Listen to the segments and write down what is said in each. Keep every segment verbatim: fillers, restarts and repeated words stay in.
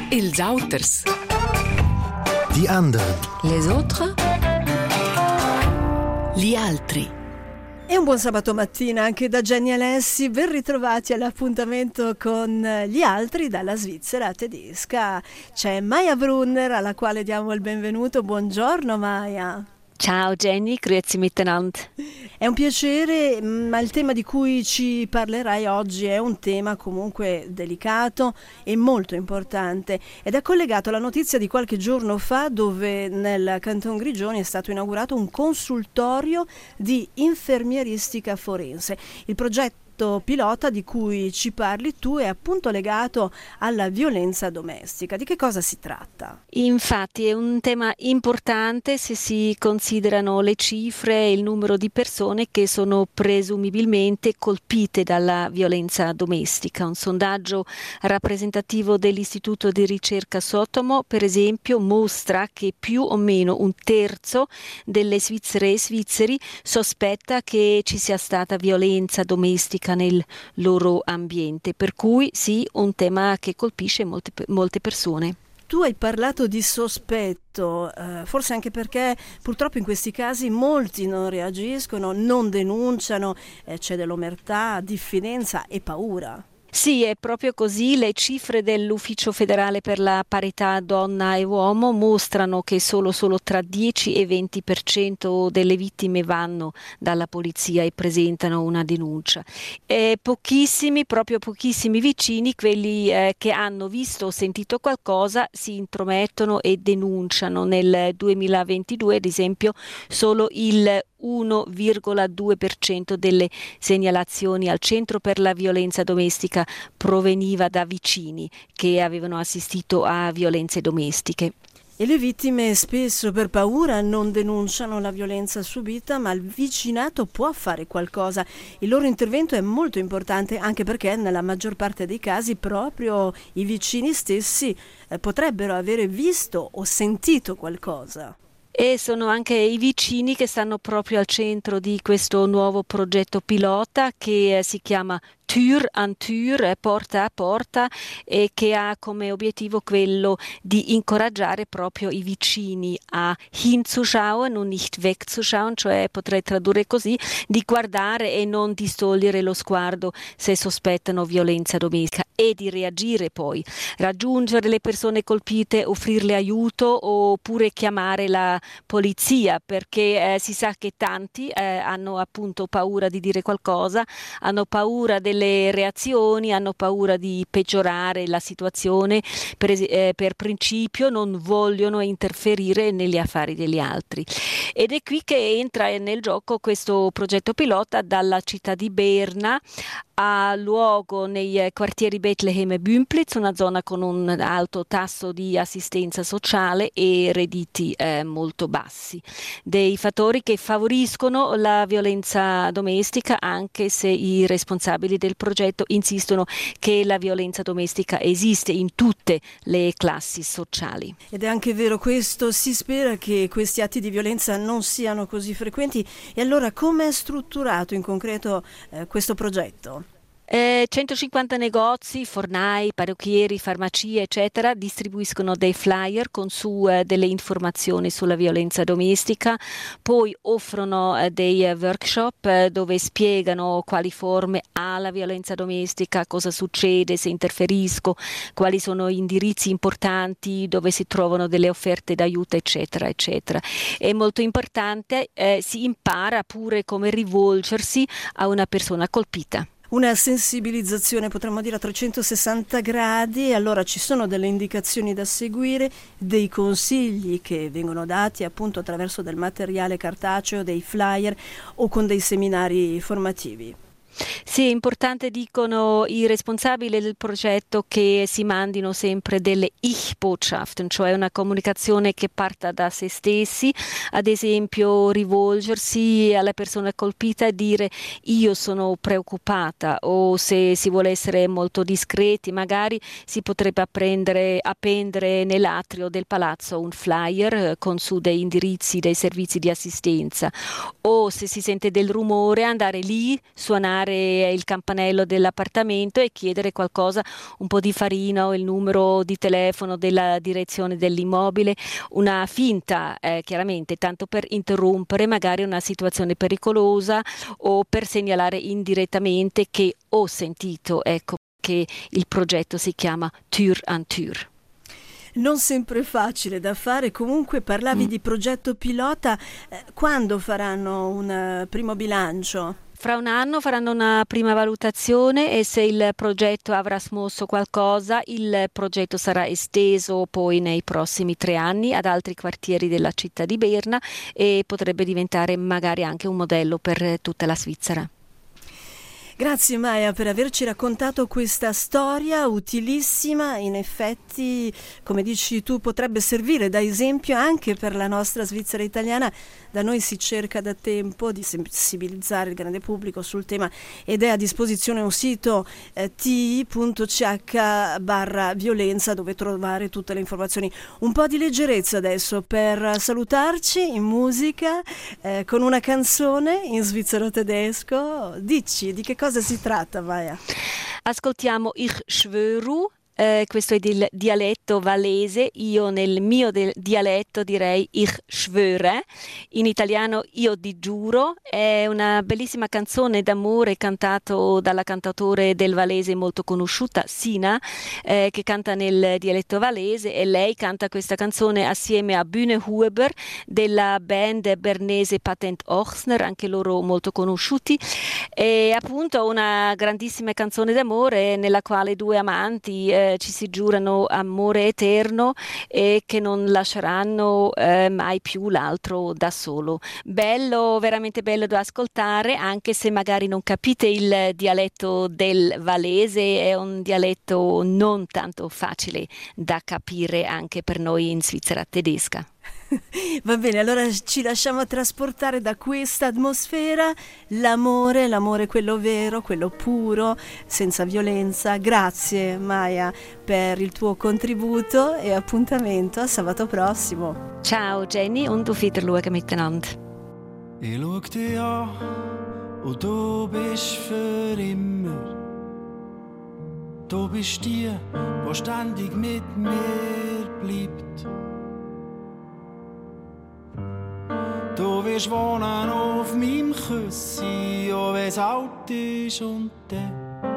Els auters. Die anderen. Les autres. Gli altri. E un buon sabato mattina anche da Jenny Alessi, ben ritrovati all'appuntamento con gli altri dalla Svizzera tedesca. C'è Maja Brunner alla quale diamo il benvenuto. Buongiorno Maja. Ciao Jenny, grüezi miteinander. È un piacere, ma il tema di cui ci parlerai oggi è un tema comunque delicato e molto importante ed è collegato alla notizia di qualche giorno fa dove nel Canton Grigioni è stato inaugurato un consultorio di infermieristica forense. Il progetto pilota di cui ci parli tu è appunto legato alla violenza domestica. Di che cosa si tratta? Infatti è un tema importante se si considerano le cifre e il numero di persone che sono presumibilmente colpite dalla violenza domestica. Un sondaggio rappresentativo dell'Istituto di ricerca Sotomo, per esempio, mostra che più o meno un terzo delle svizzere e svizzeri sospetta che ci sia stata violenza domestica nel loro ambiente, per cui sì, un tema che colpisce molte, molte persone. Tu hai parlato di sospetto, eh, forse anche perché purtroppo in questi casi molti non reagiscono, non denunciano, eh, c'è dell'omertà, diffidenza e paura. Sì, è proprio così. Le cifre dell'Ufficio federale per la parità donna e uomo mostrano che solo, solo tra dieci e venti per cento delle vittime vanno dalla polizia e presentano una denuncia. E pochissimi, proprio pochissimi vicini, quelli eh, che hanno visto o sentito qualcosa, si intromettono e denunciano. Nel duemilaventidue, ad esempio, solo il uno virgola due per cento delle segnalazioni al Centro per la violenza domestica proveniva da vicini che avevano assistito a violenze domestiche. E le vittime spesso per paura non denunciano la violenza subita, ma il vicinato può fare qualcosa. Il loro intervento è molto importante anche perché nella maggior parte dei casi proprio i vicini stessi eh, potrebbero avere visto o sentito qualcosa. E sono anche i vicini che stanno proprio al centro di questo nuovo progetto pilota che eh, si chiama Tür an Tür, porta a porta, e che ha come obiettivo quello di incoraggiare proprio i vicini a hinzuschauen und nicht wegzuschauen, cioè potrei tradurre così, di guardare e non distogliere lo sguardo se sospettano violenza domestica e di reagire poi, raggiungere le persone colpite, offrirle aiuto oppure chiamare la polizia, perché eh, si sa che tanti eh, hanno appunto paura di dire qualcosa, hanno paura delle reazioni, hanno paura di peggiorare la situazione, per, es- eh, per principio non vogliono interferire negli affari degli altri. Ed è qui che entra nel gioco questo progetto pilota. Dalla città di Berna ha luogo nei quartieri Bethlehem e Bümplitz, una zona con un alto tasso di assistenza sociale e redditi eh, molto bassi. Dei fattori che favoriscono la violenza domestica, anche se i responsabili del progetto insistono che la violenza domestica esiste in tutte le classi sociali. Ed è anche vero questo, si spera che questi atti di violenza non siano così frequenti. E allora come è strutturato in concreto eh, questo progetto? Eh, centocinquanta negozi, fornai, parrucchieri, farmacie, eccetera, distribuiscono dei flyer con su eh, delle informazioni sulla violenza domestica, poi offrono eh, dei eh, workshop eh, dove spiegano quali forme ha la violenza domestica, cosa succede se interferisco, quali sono indirizzi importanti dove si trovano delle offerte d'aiuto, eccetera, eccetera. È molto importante, eh, si impara pure come rivolgersi a una persona colpita. Una sensibilizzazione, potremmo dire, a trecentosessanta gradi, e allora ci sono delle indicazioni da seguire, dei consigli che vengono dati appunto attraverso del materiale cartaceo, dei flyer o con dei seminari formativi. Sì, è importante, dicono i responsabili del progetto, che si mandino sempre delle Ich-Botschaften, cioè una comunicazione che parta da se stessi, ad esempio rivolgersi alla persona colpita e dire io sono preoccupata, o se si vuole essere molto discreti magari si potrebbe apprendere, appendere nell'atrio del palazzo un flyer con su dei indirizzi dei servizi di assistenza, o se si sente del rumore andare lì, suonare alzare il campanello dell'appartamento e chiedere qualcosa, un po' di farina o il numero di telefono della direzione dell'immobile, una finta eh, chiaramente, tanto per interrompere magari una situazione pericolosa o per segnalare indirettamente che ho sentito, ecco, che il progetto si chiama Tür an Tür. Non sempre facile da fare, comunque parlavi mm. di progetto pilota, eh, quando faranno un uh, primo bilancio? Fra un anno faranno una prima valutazione e se il progetto avrà smosso qualcosa, il progetto sarà esteso poi nei prossimi tre anni ad altri quartieri della città di Berna e potrebbe diventare magari anche un modello per tutta la Svizzera. Grazie Maya per averci raccontato questa storia utilissima, in effetti come dici tu potrebbe servire da esempio anche per la nostra Svizzera italiana. Da noi si cerca da tempo di sensibilizzare il grande pubblico sul tema ed è a disposizione un sito eh, t i punto c h barra violenza dove trovare tutte le informazioni. Un po' di leggerezza adesso per salutarci in musica eh, con una canzone in svizzero tedesco. Dici di che cosa Cosa si tratta, Maya? Ascoltiamo Ich schwöru, eh, questo è il dialetto valese, io nel mio de- dialetto direi Ich schwöre, in italiano io ti giuro, è una bellissima canzone d'amore cantato dalla cantautore del valese molto conosciuta, Sina, eh, che canta nel dialetto valese e lei canta questa canzone assieme a Bühne Huber della band bernese Patent Ochsner, anche loro molto conosciuti. È appunto una grandissima canzone d'amore nella quale due amanti eh, ci si giurano amore eterno e che non lasceranno eh, mai più l'altro da solo. Bello, veramente bello da ascoltare, anche se magari non capite il dialetto del valese, è un dialetto non tanto facile da capire anche per noi in Svizzera tedesca. Va bene, allora ci lasciamo trasportare da questa atmosfera, l'amore, l'amore quello vero, quello puro, senza violenza. Grazie Maya per il tuo contributo e appuntamento a sabato prossimo. Ciao Jenny und auf Wiedersehen miteinander. Ich schau dich an und du bist für immer. Du bist die, die ständig mit mir bleibt. Du wirst wohnen auf meinem Küssi, auch wenn's alt ist und dann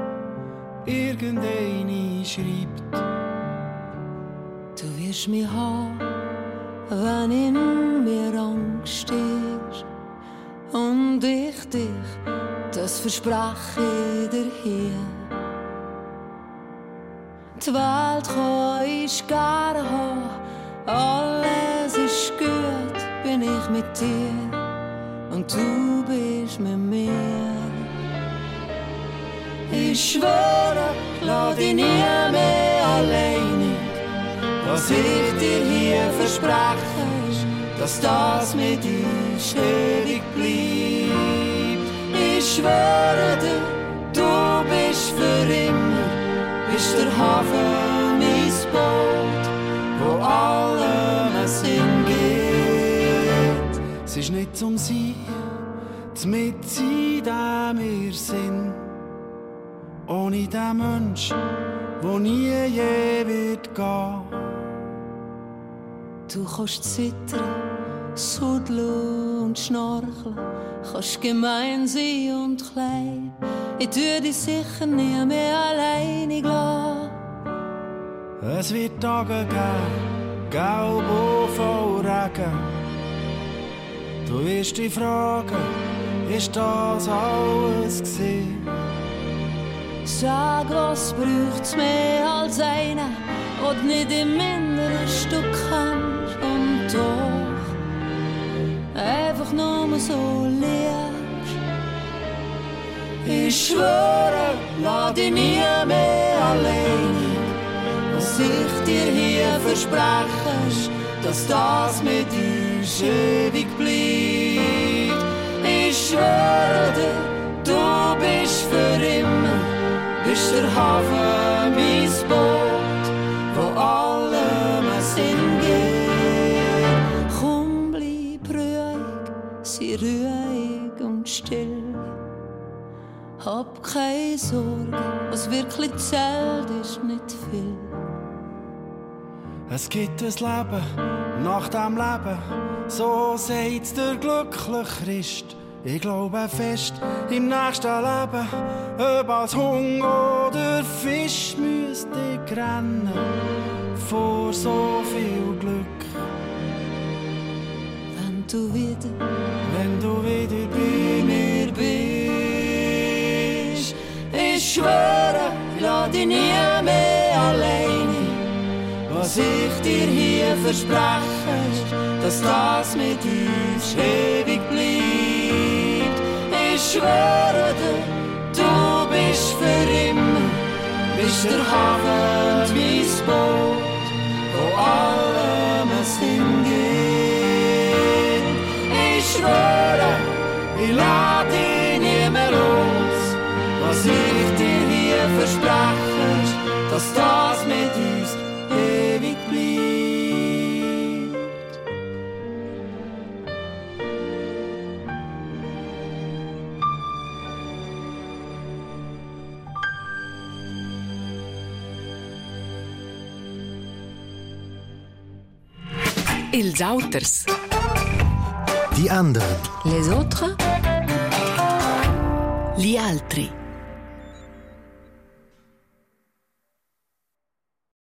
irgendeine schreibt. Du wirst mich haben, wenn in mir Angst ist und ich dich, das verspreche ich dir hier. Die Welt kann ich gerne haben, alles ist gut, bin ich mit dir und du bist mit mir. Ich schwöre, lass dich nie mehr alleinig, was ich dir hier verspreche, ist, dass das mit uns ewig bleibt. Ich schwöre dir, du bist für immer, bist der Hafen, mein Boot, wo allem ein Sinn gibt. Es ist nicht zum Sein, mit sein, der wir sind. Ohne den Mensch, der nie je wird gehen. Du kannst zittern, sudeln und schnarchen, kannst gemein sein und klein. Ich tue dich sicher nie mehr alleinig lassen. Es wird Tage geben, gelb und voll Regen. Du wirst dich fragen, ist das alles gewesen? Sag, was braucht's mehr als einen, der du nicht im inneren Stück kennst und doch einfach nur so liebst. Ich schwöre, lass dich nie mehr allein. Was ich dir hier verspreche, ist, dass das mit uns ewig bleibt. Ich schwöre dir, du bist für immer, bist der Hafen, mein Boot, wo allem einen Sinn gibt. Komm, bleib ruhig, sei ruhig und still. Hab keine Sorgen, was wirklich zählt, ist nicht viel. Es gibt ein Leben nach dem Leben, so sagt's der glückliche Christ. Ich glaube fest im nächsten Leben, ob als Hund oder Fisch müsste ich rennen vor so viel Glück. Wenn du wieder, wenn du wieder bei mir bist, ich schwöre, ich lass dich nie mehr alleine. Was ich dir hier verspreche, ist, dass das mit uns ewig bleibt. Ich schwöre dir, du bist für immer, bist der Hafen, mein Boot, wo allem es hingeht. Ich schwöre, ich lass dich nie mehr los. Was ich dir hier verspreche, ist, dass das mit uns ewig bleibt. Els auters. Die anderen. Les autres. Gli altri.